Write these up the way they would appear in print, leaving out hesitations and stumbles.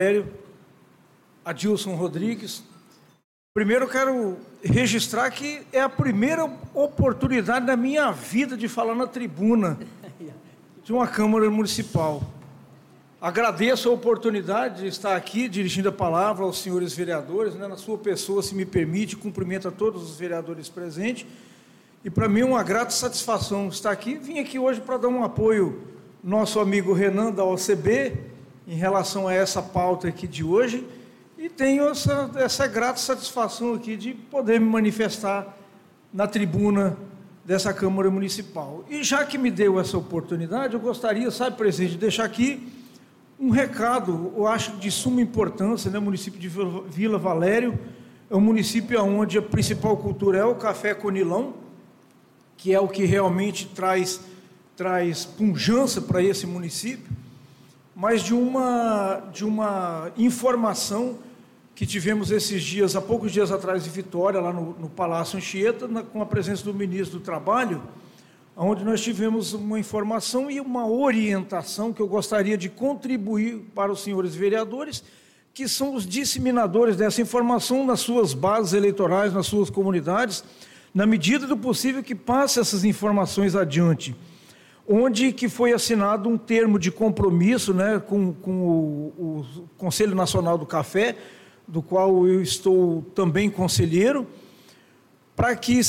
Adilson Rodrigues. Primeiro eu quero registrar que é a primeira oportunidade da minha vida de falar na tribuna de uma Câmara Municipal. Agradeço a oportunidade de estar aqui dirigindo a palavra aos senhores vereadores, na sua pessoa, se me permite, cumprimento a todos os vereadores presentes. E para mim é uma grata satisfação estar aqui. Vim aqui hoje para dar um apoio ao nosso amigo Renan da OCB, em relação a essa pauta aqui de hoje, e tenho essa grata satisfação aqui de poder me manifestar na tribuna dessa Câmara Municipal. E já que me deu essa oportunidade, eu gostaria, sabe, presidente, de deixar aqui um recado, eu acho de suma importância, né? O município de Vila Valério é um município onde a principal cultura é o café conilão, que é o que realmente traz pujança para esse município, mas de uma informação que tivemos esses dias, há poucos dias atrás, em Vitória, lá no Palácio Anchieta, com a presença do ministro do Trabalho, onde nós tivemos uma informação e uma orientação que eu gostaria de contribuir para os senhores vereadores, que são os disseminadores dessa informação nas suas bases eleitorais, nas suas comunidades, na medida do possível que passe essas informações adiante. Onde que foi assinado um termo de compromisso, né, com o Conselho Nacional do Café, do qual eu estou também conselheiro, para que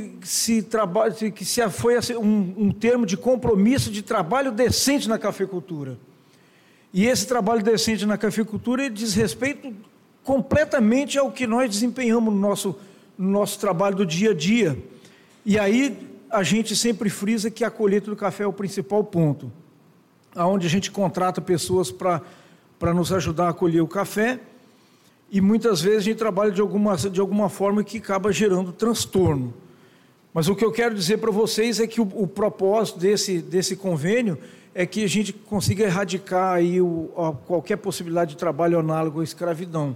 foi um termo de compromisso de trabalho decente na cafeicultura. E esse trabalho decente na cafeicultura diz respeito completamente ao que nós desempenhamos no nosso trabalho do dia a dia. E aí a gente sempre frisa que a colheita do café é o principal ponto, onde a gente contrata pessoas para nos ajudar a colher o café, e muitas vezes a gente trabalha de alguma forma que acaba gerando transtorno. Mas o que eu quero dizer para vocês é que o propósito desse convênio é que a gente consiga erradicar aí qualquer possibilidade de trabalho análogo à escravidão.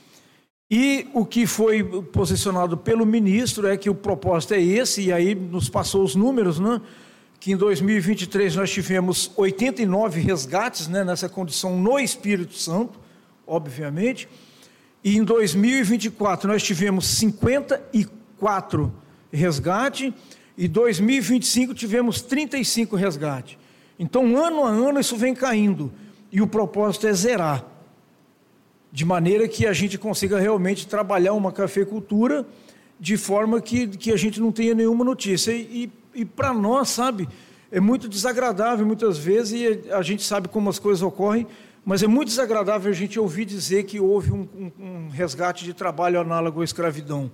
E o que foi posicionado pelo ministro é que o propósito é esse, e aí nos passou os números, né? Que em 2023 nós tivemos 89 resgates, né, nessa condição no Espírito Santo, obviamente, e em 2024 nós tivemos 54 resgates, e em 2025 tivemos 35 resgates. Então, ano a ano, isso vem caindo, e o propósito é zerar, de maneira que a gente consiga realmente trabalhar uma cafeicultura de forma que a gente não tenha nenhuma notícia. E para nós, sabe, é muito desagradável muitas vezes, e a gente sabe como as coisas ocorrem, mas é muito desagradável a gente ouvir dizer que houve um resgate de trabalho análogo à escravidão.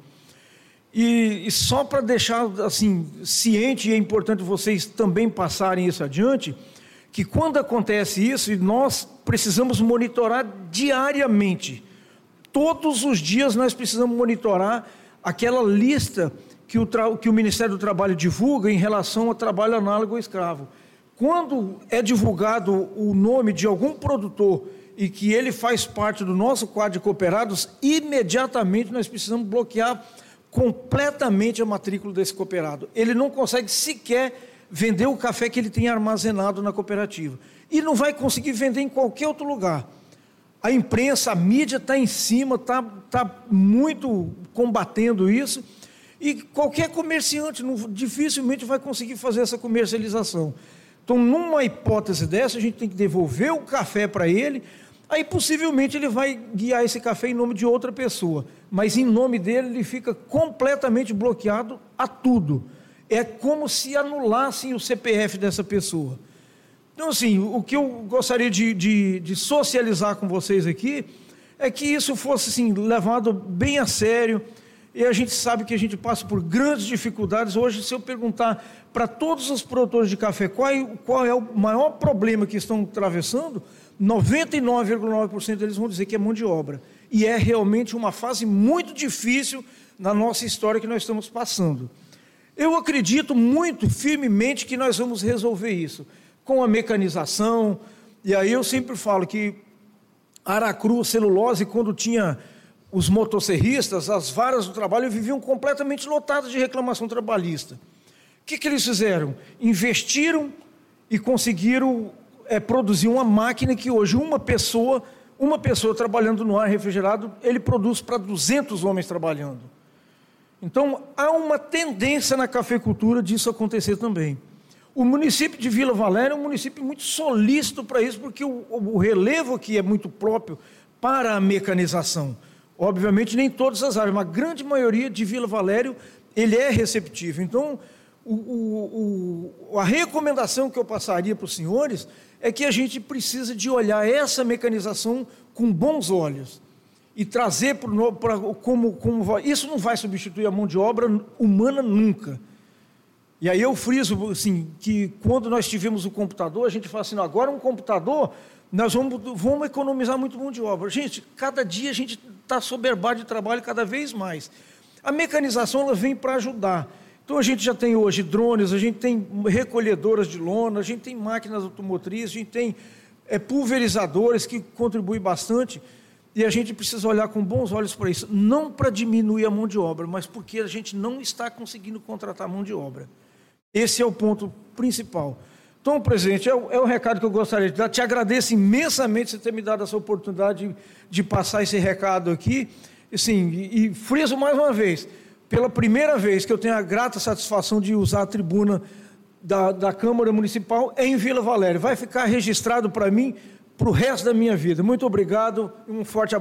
E só para deixar assim ciente, e é importante vocês também passarem isso adiante, que quando acontece isso, nós precisamos monitorar diariamente. Todos os dias nós precisamos monitorar aquela lista que o Ministério do Trabalho divulga em relação ao trabalho análogo ao escravo. Quando é divulgado o nome de algum produtor e que ele faz parte do nosso quadro de cooperados, imediatamente nós precisamos bloquear completamente a matrícula desse cooperado. Ele não consegue sequer vender o café que ele tem armazenado na cooperativa. E não vai conseguir vender em qualquer outro lugar. A imprensa, a mídia está em cima, está muito combatendo isso, e qualquer comerciante dificilmente vai conseguir fazer essa comercialização. Então, numa hipótese dessa, a gente tem que devolver o café para ele, aí possivelmente ele vai guiar esse café em nome de outra pessoa, mas em nome dele ele fica completamente bloqueado a tudo. É como se anulassem o CPF dessa pessoa. Então, assim, o que eu gostaria de socializar com vocês aqui é que isso fosse assim, levado bem a sério, e a gente sabe que a gente passa por grandes dificuldades. Hoje, se eu perguntar para todos os produtores de café qual é o maior problema que estão atravessando, 99,9% deles vão dizer que é mão de obra. E é realmente uma fase muito difícil na nossa história que nós estamos passando. Eu acredito muito firmemente que nós vamos resolver isso com a mecanização. E aí eu sempre falo que Aracruz, celulose, quando tinha os motosserristas, as varas do trabalho viviam completamente lotadas de reclamação trabalhista. O que eles fizeram? Investiram e conseguiram produzir uma máquina que hoje uma pessoa uma pessoa trabalhando no ar refrigerado, ele produz para 200 homens trabalhando. Então, há uma tendência na cafeicultura disso acontecer também. O município de Vila Valéria é um município muito solícito para isso, porque o relevo aqui é muito próprio para a mecanização. Obviamente, nem todas as áreas, mas a grande maioria de Vila Valério, ele é receptivo. Então, a recomendação que eu passaria para os senhores é que a gente precisa de olhar essa mecanização com bons olhos e trazer como isso não vai substituir a mão de obra humana nunca. E aí eu friso assim, que quando nós tivemos o computador, a gente fala assim, não, agora um computador, nós vamos economizar muito mão de obra. Gente, cada dia a gente está assoberbado de trabalho cada vez mais. A mecanização ela vem para ajudar. Então a gente já tem hoje drones, a gente tem recolhedoras de lona, a gente tem máquinas automotrizes, a gente tem pulverizadores que contribuem bastante, e a gente precisa olhar com bons olhos para isso, não para diminuir a mão de obra, mas porque a gente não está conseguindo contratar mão de obra. Esse é o ponto principal. Então, presidente, é o recado que eu gostaria de dar. Te agradeço imensamente você ter me dado essa oportunidade de passar esse recado aqui. Assim, e friso mais uma vez, pela primeira vez que eu tenho a grata satisfação de usar a tribuna da Câmara Municipal em Vila Valéria. Vai ficar registrado para mim para o resto da minha vida. Muito obrigado e um forte abraço.